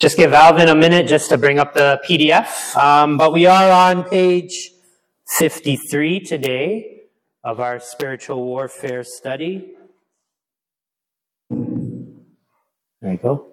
Just give Alvin a minute just to bring up the PDF. But we are on page 53 today of our spiritual warfare study. There you go.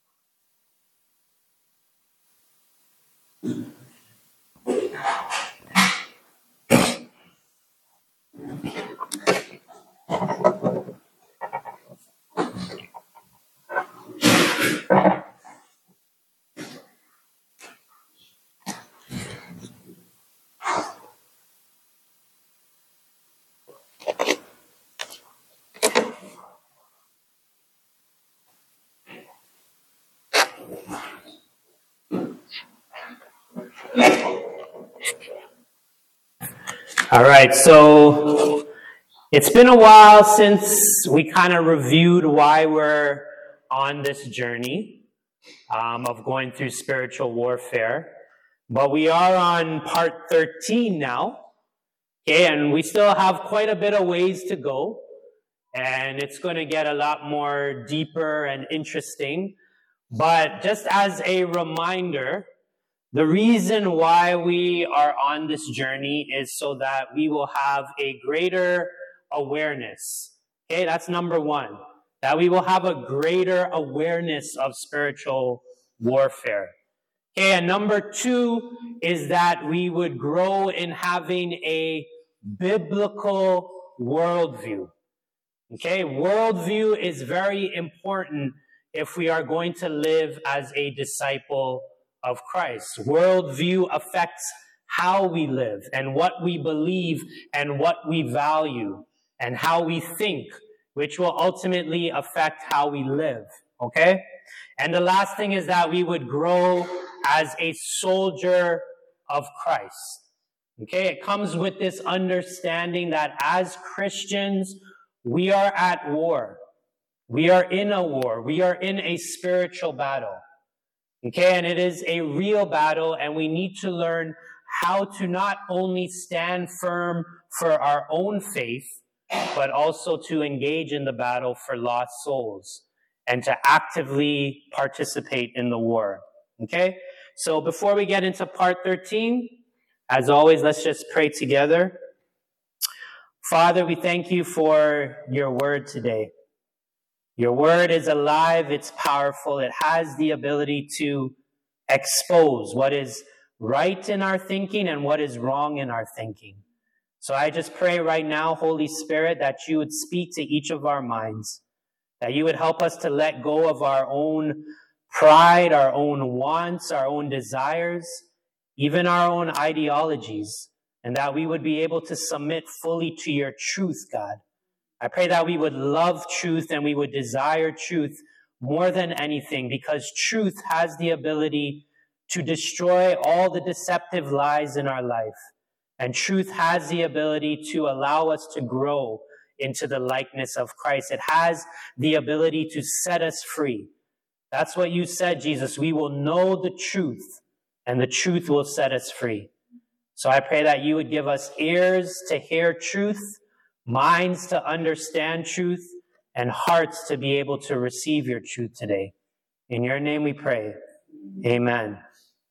All right, so it's been a while since we kind of reviewed why we're on this journey of going through spiritual warfare. But we are on part 13 now, okay, and we still have quite a bit of ways to go, and it's going to get a lot more deeper and interesting. But just as a reminder, the reason why we are on this journey is so that we will have a greater awareness. Okay, that's number one. That we will have a greater awareness of spiritual warfare. Okay, and number two is that we would grow in having a biblical worldview. Okay, worldview is very important if we are going to live as a disciple of Christ. Worldview affects how we live and what we believe and what we value and how we think, which will ultimately affect how we live, okay? And the last thing is that we would grow as a soldier of Christ, okay? It comes with this understanding that as Christians, we are at war. We are in a war. We are in a spiritual battle. Okay, and it is a real battle, and we need to learn how to not only stand firm for our own faith, but also to engage in the battle for lost souls and to actively participate in the war. Okay, so before we get into part 13, as always, let's just pray together. Father, we thank you for your word today. Your word is alive, it's powerful, it has the ability to expose what is right in our thinking and what is wrong in our thinking. So I just pray right now, Holy Spirit, that you would speak to each of our minds, that you would help us to let go of our own pride, our own wants, our own desires, even our own ideologies, and that we would be able to submit fully to your truth, God. I pray that we would love truth and we would desire truth more than anything, because truth has the ability to destroy all the deceptive lies in our life. And truth has the ability to allow us to grow into the likeness of Christ. It has the ability to set us free. That's what you said, Jesus. We will know the truth, and the truth will set us free. So I pray that you would give us ears to hear truth, minds to understand truth, and hearts to be able to receive your truth today. In your name we pray. Amen.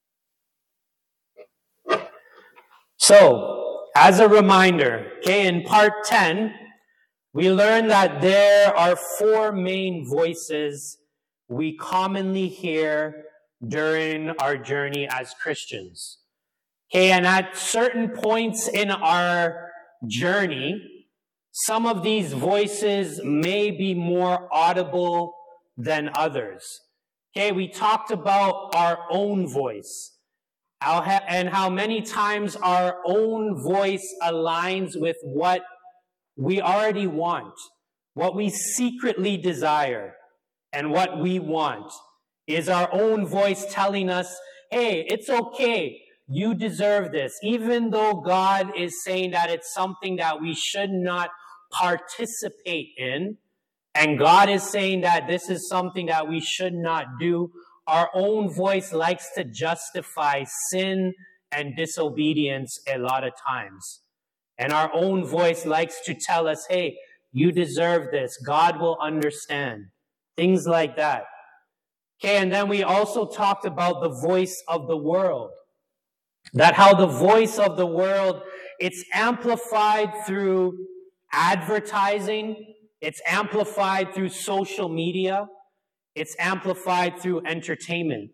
So, as a reminder, okay, in part 10, we learned that there are four main voices we commonly hear during our journey as Christians. Okay, and at certain points in our journey, some of these voices may be more audible than others. Okay, we talked about our own voice and how many times our own voice aligns with what we already want, what we secretly desire, and what we want is our own voice telling us, hey, it's okay, you deserve this, even though God is saying that it's something that we should not participate in, and God is saying that this is something that we should not do. Our own voice likes to justify sin and disobedience a lot of times. And our own voice likes to tell us, hey, you deserve this. God will understand. Things like that. Okay, and then we also talked about the voice of the world. That how the voice of the world, it's amplified through advertising, it's amplified through social media, it's amplified through entertainment.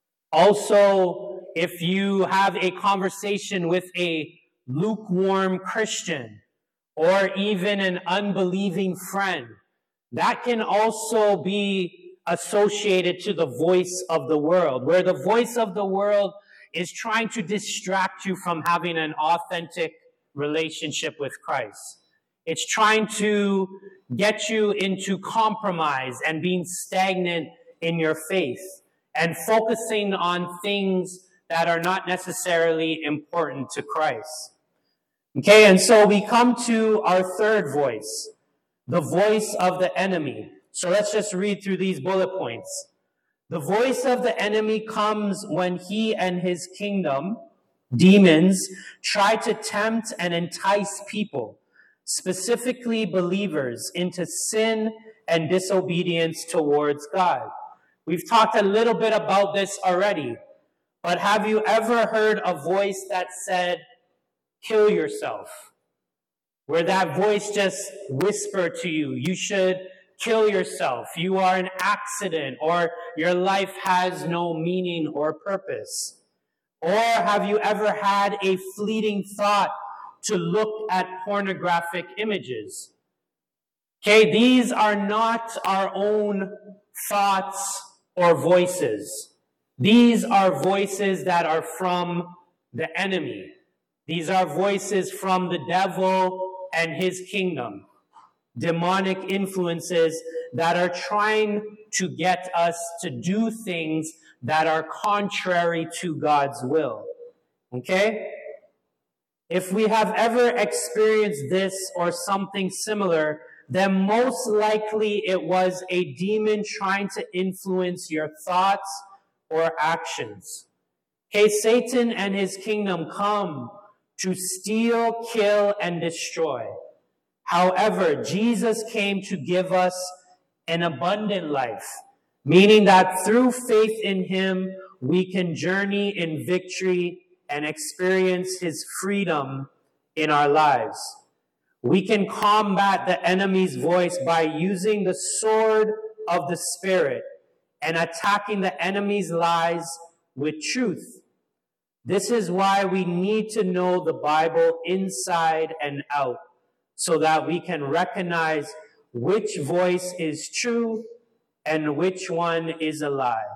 Also, if you have a conversation with a lukewarm Christian or even an unbelieving friend, that can also be associated to the voice of the world, where the voice of the world is trying to distract you from having an authentic relationship with Christ. It's trying to get you into compromise and being stagnant in your faith and focusing on things that are not necessarily important to Christ. Okay, and so we come to our third voice, the voice of the enemy. So let's just read through these bullet points. The voice of the enemy comes when he and his kingdom, demons, try to tempt and entice people, specifically believers, into sin and disobedience towards God. We've talked a little bit about this already, but have you ever heard a voice that said, kill yourself? Where that voice just whispered to you, you should kill yourself, you are an accident, or your life has no meaning or purpose. Or have you ever had a fleeting thought to look at pornographic images? Okay, these are not our own thoughts or voices. These are voices that are from the enemy. These are voices from the devil and his kingdom. Demonic influences that are trying to get us to do things that are contrary to God's will. Okay? If we have ever experienced this or something similar, then most likely it was a demon trying to influence your thoughts or actions. Okay, Satan and his kingdom come to steal, kill, and destroy. However, Jesus came to give us an abundant life, meaning that through faith in him, we can journey in victory and experience his freedom in our lives. We can combat the enemy's voice by using the sword of the Spirit and attacking the enemy's lies with truth. This is why we need to know the Bible inside and out, so that we can recognize which voice is true and which one is a lie.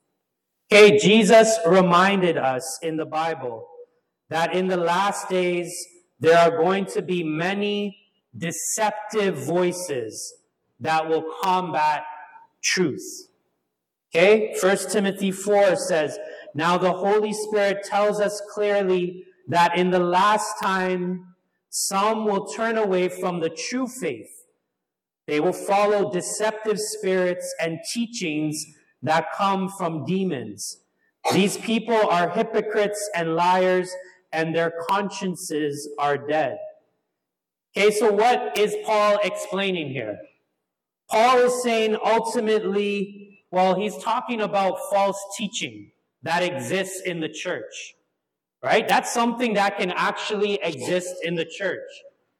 Okay, Jesus reminded us in the Bible that in the last days, there are going to be many deceptive voices that will combat truth. Okay, 1 Timothy 4 says, now the Holy Spirit tells us clearly that in the last time, some will turn away from the true faith. They will follow deceptive spirits and teachings that come from demons. These people are hypocrites and liars, and their consciences are dead. Okay, so what is Paul explaining here? Paul is saying ultimately, well, he's talking about false teaching that exists in the church. Right? That's something that can actually exist in the church,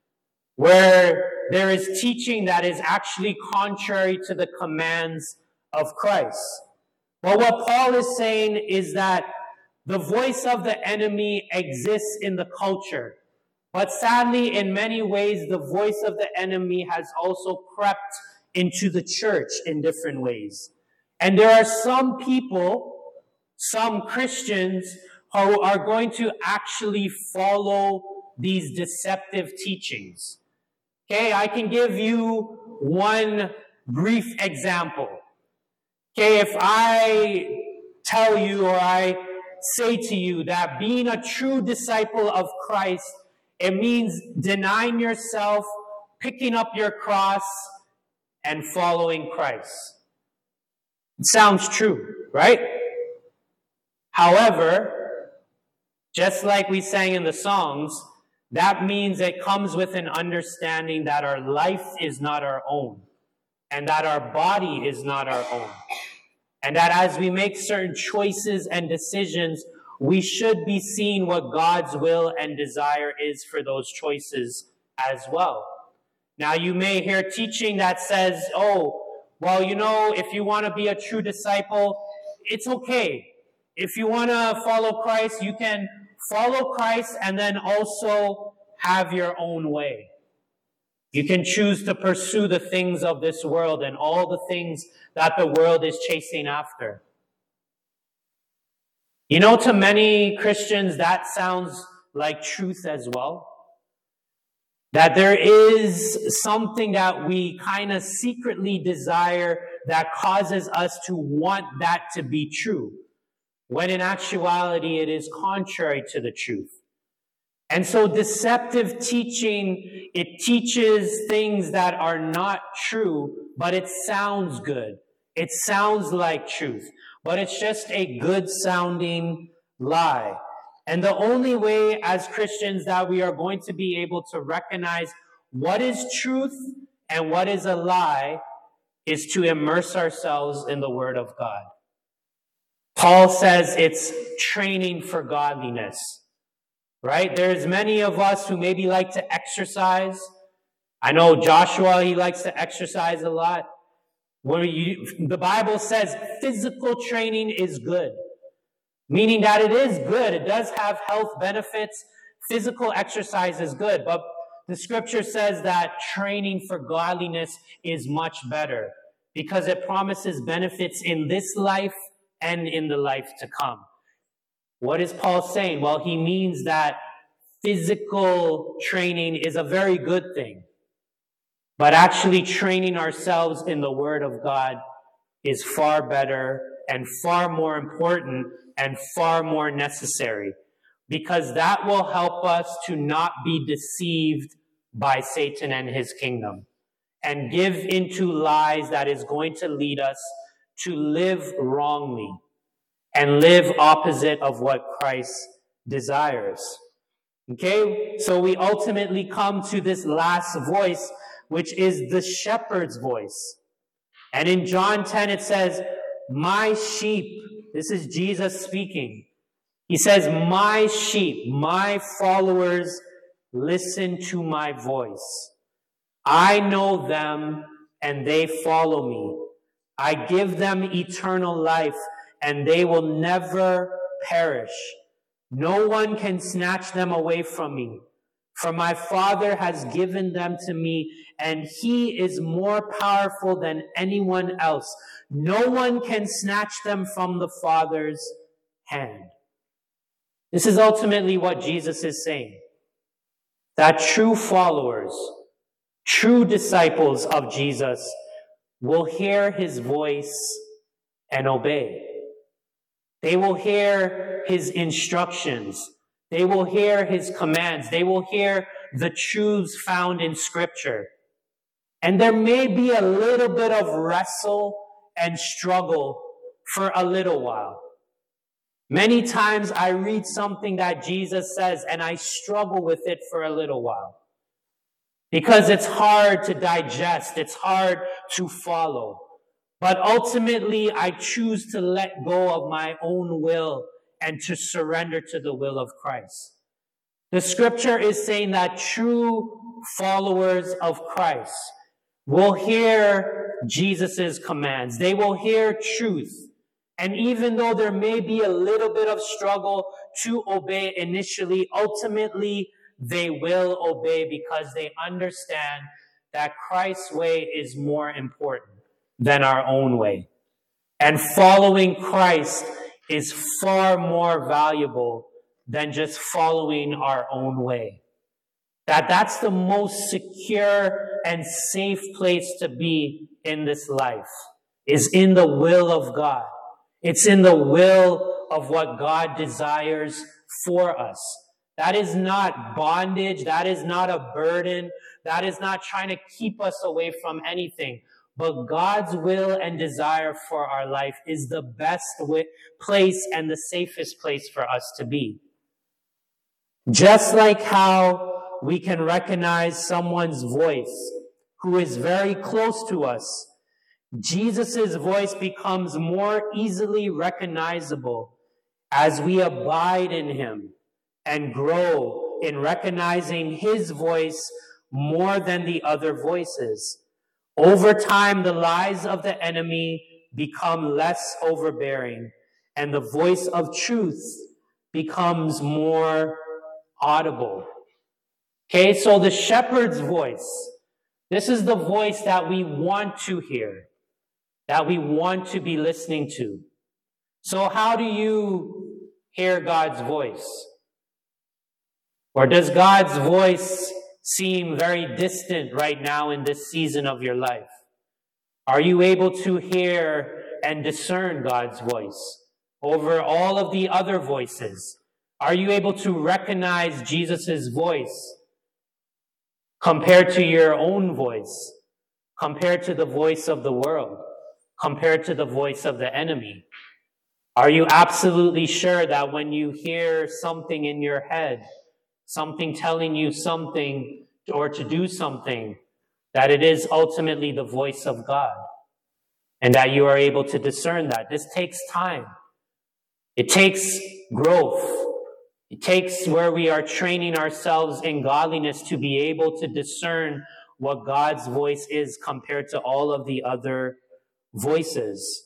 where there is teaching that is actually contrary to the commands of Christ. But what Paul is saying is that the voice of the enemy exists in the culture. But sadly, in many ways, the voice of the enemy has also crept into the church in different ways. And there are some people, some Christians, who are going to actually follow these deceptive teachings. Okay, I can give you one brief example. Okay, if I tell you or I say to you that being a true disciple of Christ, it means denying yourself, picking up your cross, and following Christ. It sounds true, right? However, just like we sang in the songs, that means it comes with an understanding that our life is not our own and that our body is not our own. And that as we make certain choices and decisions, we should be seeing what God's will and desire is for those choices as well. Now, you may hear teaching that says, oh, well, if you want to be a true disciple, it's okay. If you want to follow Christ, you can follow Christ and then also have your own way. You can choose to pursue the things of this world and all the things that the world is chasing after. To many Christians, that sounds like truth as well. That there is something that we kind of secretly desire that causes us to want that to be true, when in actuality it is contrary to the truth. And so deceptive teaching, it teaches things that are not true, but it sounds good. It sounds like truth, but it's just a good sounding lie. And the only way as Christians that we are going to be able to recognize what is truth and what is a lie is to immerse ourselves in the Word of God. Paul says it's training for godliness, right? There's many of us who maybe like to exercise. I know Joshua, he likes to exercise a lot. The Bible says physical training is good. Meaning that it is good. It does have health benefits. Physical exercise is good. But the scripture says that training for godliness is much better because it promises benefits in this life and in the life to come. What is Paul saying? Well, he means that physical training is a very good thing. But actually training ourselves in the Word of God is far better and far more important and far more necessary, because that will help us to not be deceived by Satan and his kingdom and give into lies that is going to lead us to live wrongly and live opposite of what Christ desires. Okay, so we ultimately come to this last voice, which is the shepherd's voice. And in John 10 it says, my sheep, this is Jesus speaking. He says, my sheep, my followers, listen to my voice. I know them and they follow me. I give them eternal life and they will never perish. No one can snatch them away from me. For my Father has given them to me, and he is more powerful than anyone else. No one can snatch them from the Father's hand. This is ultimately what Jesus is saying. That true followers, true disciples of Jesus will hear his voice and obey. They will hear his instructions. They will hear his commands. They will hear the truths found in Scripture. And there may be a little bit of wrestle and struggle for a little while. Many times I read something that Jesus says and I struggle with it for a little while. Because it's hard to digest. It's hard to follow. But ultimately, I choose to let go of my own will and to surrender to the will of Christ. The scripture is saying that true followers of Christ will hear Jesus' commands. They will hear truth. And even though there may be a little bit of struggle to obey initially, ultimately they will obey because they understand that Christ's way is more important than our own way. And following Christ is far more valuable than just following our own way. That's the most secure and safe place to be in this life, is in the will of God. It's in the will of what God desires for us. That is not bondage. That is not a burden. That is not trying to keep us away from anything. But God's will and desire for our life is the best place and the safest place for us to be. Just like how we can recognize someone's voice who is very close to us Jesus' voice becomes more easily recognizable as we abide in him and grow in recognizing his voice more than the other voices. Over time, the lies of the enemy become less overbearing, and the voice of truth becomes more audible. Okay, so the shepherd's voice, this is the voice that we want to hear, that we want to be listening to. So how do you hear God's voice? Or does God's voice seem very distant right now in this season of your life? Are you able to hear and discern God's voice over all of the other voices? Are you able to recognize Jesus' voice compared to your own voice, compared to the voice of the world, compared to the voice of the enemy? Are you absolutely sure that when you hear something in your head, something telling you something or to do something, that it is ultimately the voice of God, and that you are able to discern that? This takes time. It takes growth. It takes where we are training ourselves in godliness to be able to discern what God's voice is compared to all of the other voices.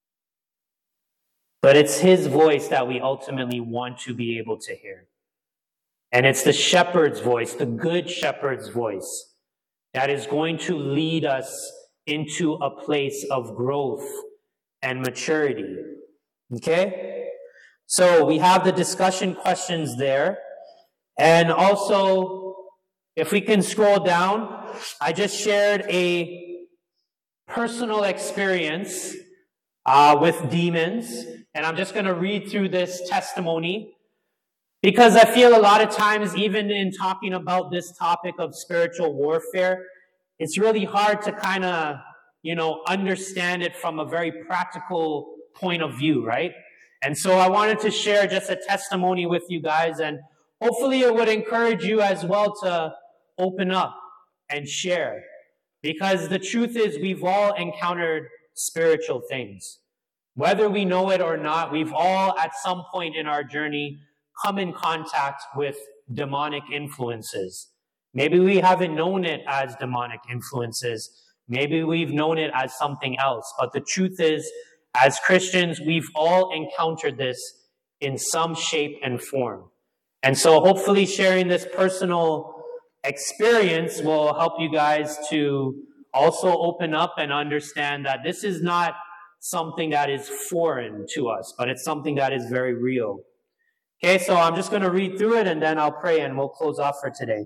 But it's his voice that we ultimately want to be able to hear. And it's the shepherd's voice, the good shepherd's voice, that is going to lead us into a place of growth and maturity. Okay? So we have the discussion questions there. And also, if we can scroll down, I just shared a personal experience with demons. And I'm just going to read through this testimony, because I feel a lot of times, even in talking about this topic of spiritual warfare, it's really hard to kind of, understand it from a very practical point of view, right? And so I wanted to share just a testimony with you guys, and hopefully it would encourage you as well to open up and share. Because the truth is, we've all encountered spiritual things. Whether we know it or not, we've all at some point in our journey come in contact with demonic influences. Maybe we haven't known it as demonic influences. Maybe we've known it as something else. But the truth is, as Christians, we've all encountered this in some shape and form. And so hopefully sharing this personal experience will help you guys to also open up and understand that this is not something that is foreign to us, but it's something that is very real. Okay, so I'm just going to read through it and then I'll pray and we'll close off for today.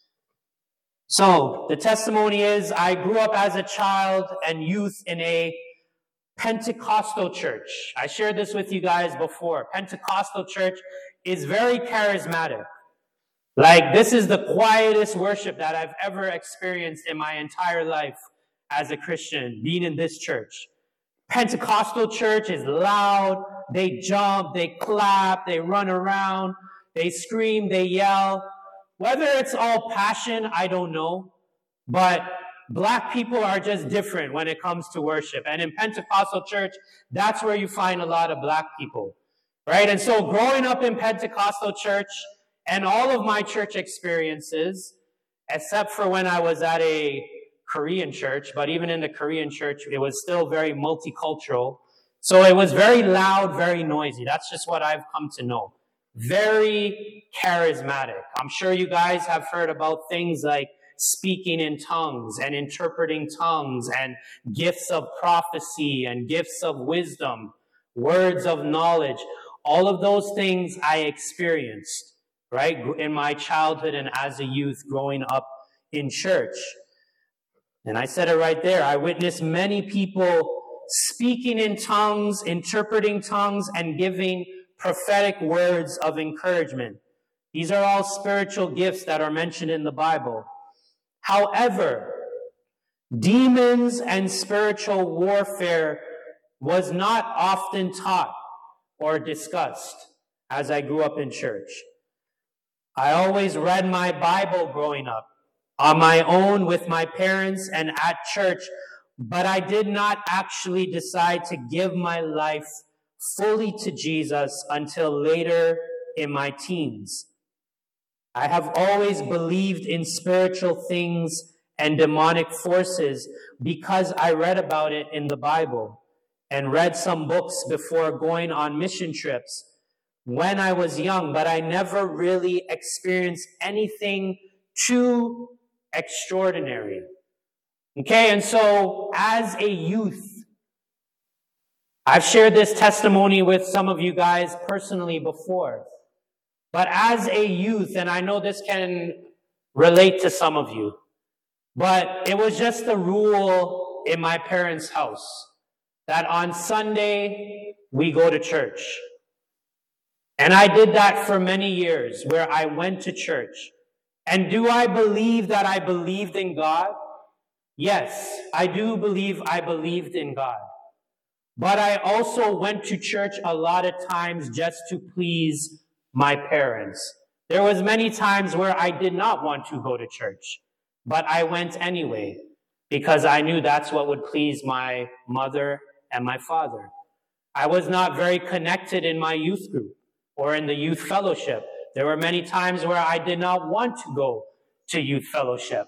So the testimony is, I grew up as a child and youth in a Pentecostal church. I shared this with you guys before. Pentecostal church is very charismatic. Like, this is the quietest worship that I've ever experienced in my entire life as a Christian, being in this church. Pentecostal church is loud. They jump, they clap, they run around, they scream, they yell. Whether it's all passion, I don't know. But Black people are just different when it comes to worship. And in Pentecostal church, that's where you find a lot of Black people, right? And so growing up in Pentecostal church and all of my church experiences, except for when I was at a Korean church, but even in the Korean church, it was still very multicultural. So it was very loud, very noisy. That's just what I've come to know. Very charismatic. I'm sure you guys have heard about things like speaking in tongues and interpreting tongues and gifts of prophecy and gifts of wisdom, words of knowledge. All of those things I experienced, right, in my childhood and as a youth growing up in church. And I said it right there. I witnessed many people speaking in tongues, interpreting tongues, and giving prophetic words of encouragement. These are all spiritual gifts that are mentioned in the Bible. However, demons and spiritual warfare was not often taught or discussed as I grew up in church. I always read my Bible growing up, on my own with my parents and at church, but I did not actually decide to give my life fully to Jesus until later in my teens. I have always believed in spiritual things and demonic forces because I read about it in the Bible and read some books before going on mission trips when I was young, but I never really experienced anything too extraordinary. Okay, and so as a youth, I've shared this testimony with some of you guys personally before, but as a youth, and I know this can relate to some of you, but it was just the rule in my parents' house that on Sunday, we go to church. And I did that for many years, where I went to church. And do I believe that I believed in God? Yes, I do believe I believed in God. But I also went to church a lot of times just to please my parents. There was many times where I did not want to go to church, but I went anyway because I knew that's what would please my mother and my father. I was not very connected in my youth group or in the youth fellowship. There were many times where I did not want to go to youth fellowship.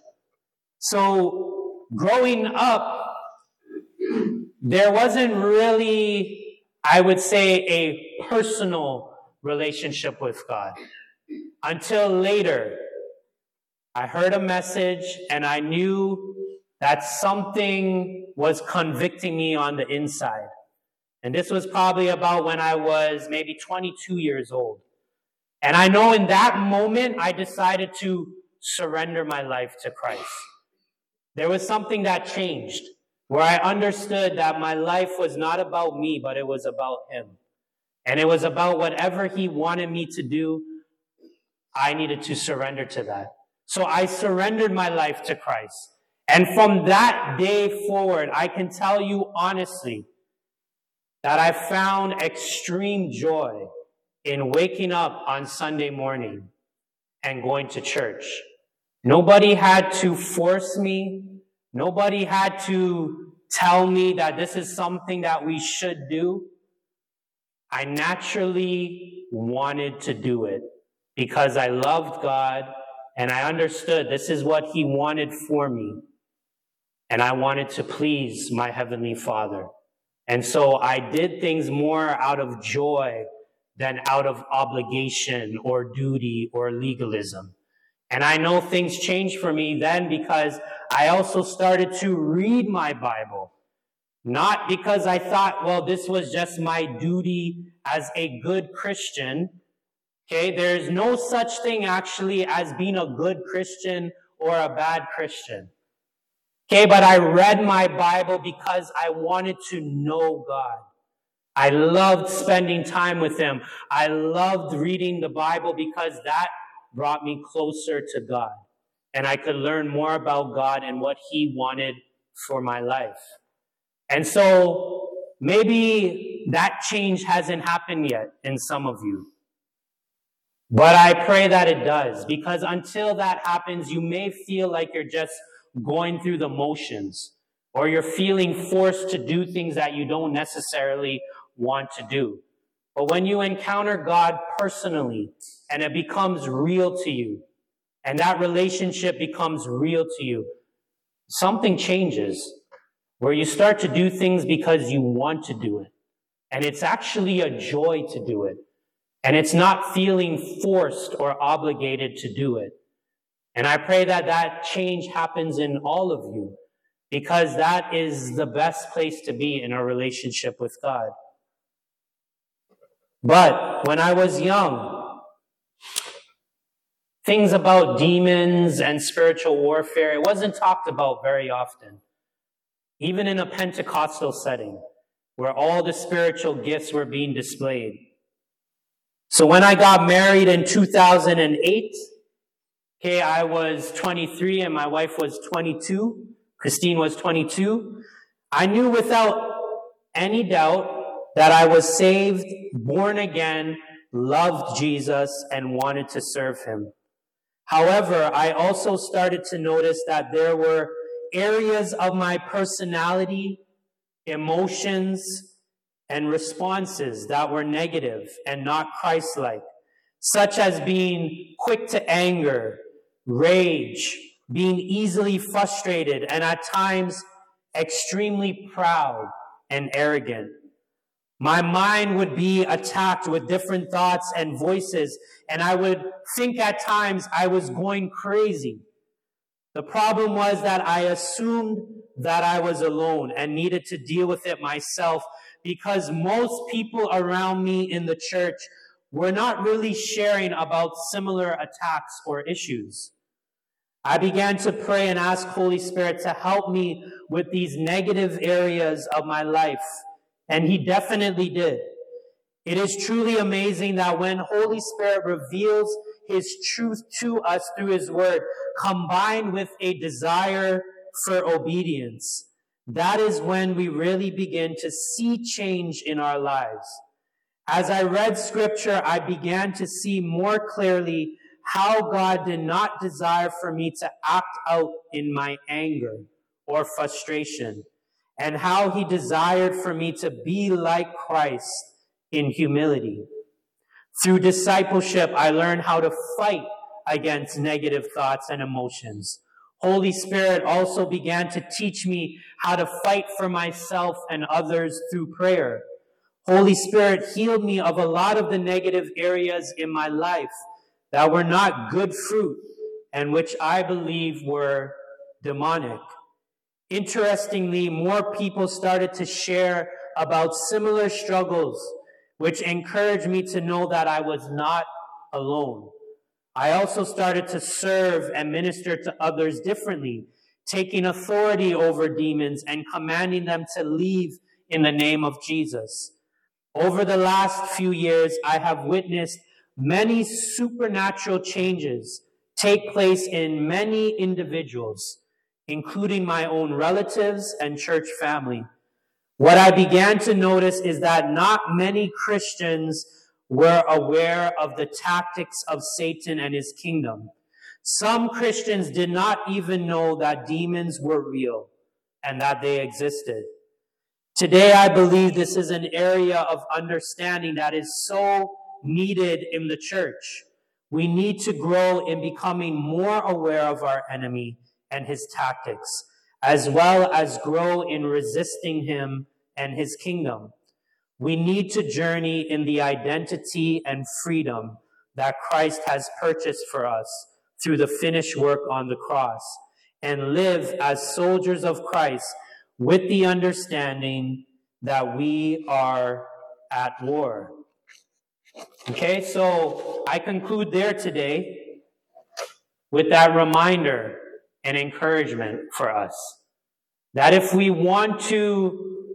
So growing up, there wasn't really, I would say, a personal relationship with God. Until later, I heard a message and I knew that something was convicting me on the inside. And this was probably about when I was maybe 22 years old. And I know in that moment, I decided to surrender my life to Christ. There was something that changed, where I understood that my life was not about me, but it was about Him. And it was about whatever He wanted me to do, I needed to surrender to that. So I surrendered my life to Christ. And from that day forward, I can tell you honestly that I found extreme joy in waking up on Sunday morning and going to church. Nobody had to force me. Nobody had to tell me that this is something that we should do. I naturally wanted to do it because I loved God and I understood this is what He wanted for me. And I wanted to please my Heavenly Father. And so I did things more out of joy than out of obligation or duty or legalism. And I know things changed for me then because I also started to read my Bible. Not because I thought, well, this was just my duty as a good Christian. Okay, there's no such thing actually as being a good Christian or a bad Christian. Okay, but I read my Bible because I wanted to know God. I loved spending time with Him. I loved reading the Bible because that brought me closer to God. And I could learn more about God and what He wanted for my life. And so maybe that change hasn't happened yet in some of you. But I pray that it does, because until that happens, you may feel like you're just going through the motions, or you're feeling forced to do things that you don't necessarily want to do. But when you encounter God personally, and it becomes real to you, and that relationship becomes real to you, something changes, where you start to do things because you want to do it. And it's actually a joy to do it. And it's not feeling forced or obligated to do it. And I pray that that change happens in all of you, because that is the best place to be in a relationship with God. But when I was young, things about demons and spiritual warfare, it wasn't talked about very often. Even in a Pentecostal setting, where all the spiritual gifts were being displayed. So when I got married in 2008, okay, I was 23 and my wife was 22. Christine was 22. I knew without any doubt that I was saved, born again, loved Jesus, and wanted to serve Him. However, I also started to notice that there were areas of my personality, emotions, and responses that were negative and not Christ-like, such as being quick to anger, rage, being easily frustrated, and at times extremely proud and arrogant. My mind would be attacked with different thoughts and voices, and I would think at times I was going crazy. The problem was that I assumed that I was alone and needed to deal with it myself, because most people around me in the church were not really sharing about similar attacks or issues. I began to pray and ask Holy Spirit to help me with these negative areas of my life, and He definitely did. It is truly amazing that when Holy Spirit reveals His truth to us through His Word, combined with a desire for obedience, that is when we really begin to see change in our lives. As I read Scripture, I began to see more clearly how God did not desire for me to act out in my anger or frustration, and how He desired for me to be like Christ in humility. Through discipleship, I learned how to fight against negative thoughts and emotions. Holy Spirit also began to teach me how to fight for myself and others through prayer. Holy Spirit healed me of a lot of the negative areas in my life that were not good fruit and which I believe were demonic. Interestingly, more people started to share about similar struggles, which encouraged me to know that I was not alone. I also started to serve and minister to others differently, taking authority over demons and commanding them to leave in the name of Jesus. Over the last few years, I have witnessed many supernatural changes take place in many individuals, including my own relatives and church family. What I began to notice is that not many Christians were aware of the tactics of Satan and his kingdom. Some Christians did not even know that demons were real and that they existed. Today, I believe this is an area of understanding that is so needed in the church. We need to grow in becoming more aware of our enemy and his tactics, as well as grow in resisting him and his kingdom. We need to journey in the identity and freedom that Christ has purchased for us through the finished work on the cross, and live as soldiers of Christ with the understanding that we are at war. Okay, so I conclude there today with that reminder and encouragement for us that if we want to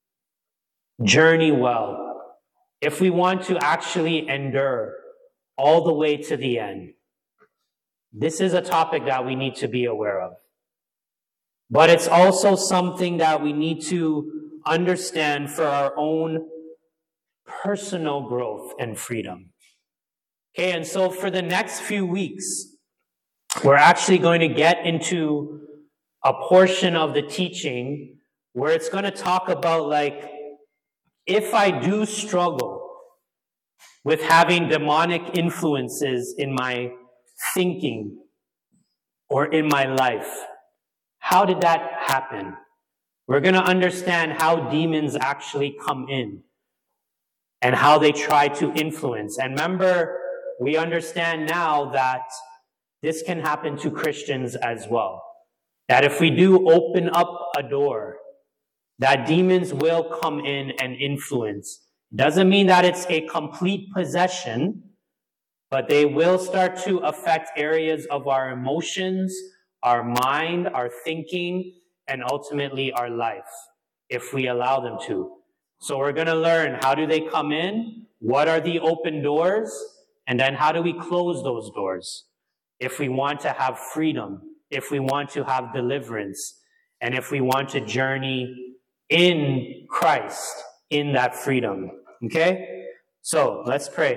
journey well, if we want to actually endure all the way to the end, this is a topic that we need to be aware of. But it's also something that we need to understand for our own personal growth and freedom. Okay, and so for the next few weeks, we're actually going to get into a portion of the teaching where it's going to talk about, like, if I do struggle with having demonic influences in my thinking or in my life, how did that happen? We're going to understand how demons actually come in and how they try to influence. And remember, we understand now that this can happen to Christians as well. That if we do open up a door, that demons will come in and influence. Doesn't mean that it's a complete possession, but they will start to affect areas of our emotions, our mind, our thinking, and ultimately our life, if we allow them to. So we're going to learn, how do they come in? What are the open doors? And then how do we close those doors? If we want to have freedom, if we want to have deliverance, and if we want to journey in Christ, in that freedom. Okay? So let's pray.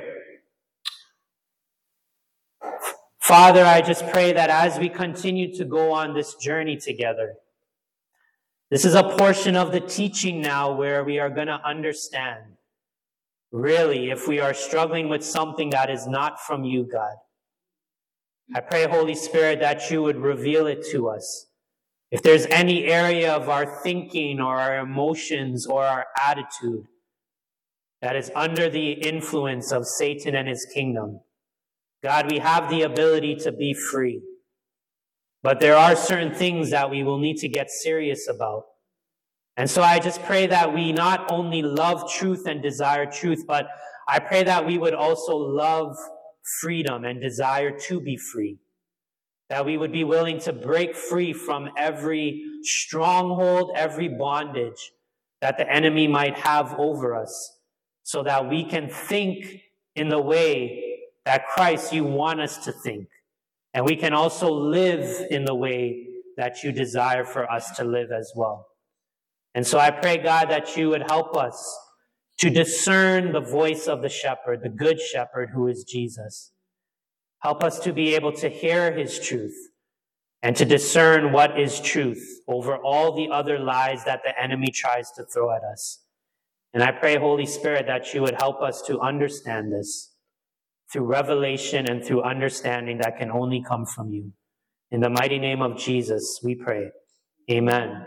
Father, I just pray that as we continue to go on this journey together, This is a portion of the teaching now where we are going to understand, really, if we are struggling with something that is not from you, God. I pray, Holy Spirit, that you would reveal it to us. If there's any area of our thinking or our emotions or our attitude that is under the influence of Satan and his kingdom, God, we have the ability to be free. But there are certain things that we will need to get serious about. And so I just pray that we not only love truth and desire truth, but I pray that we would also love freedom and desire to be free. That we would be willing to break free from every stronghold, every bondage that the enemy might have over us, so that we can think in the way that Christ, you want us to think. And we can also live in the way that you desire for us to live as well. And so I pray, God, that you would help us to discern the voice of the shepherd, the good shepherd who is Jesus. Help us to be able to hear his truth and to discern what is truth over all the other lies that the enemy tries to throw at us. And I pray, Holy Spirit, that you would help us to understand this through revelation and through understanding that can only come from you. In the mighty name of Jesus, we pray. Amen.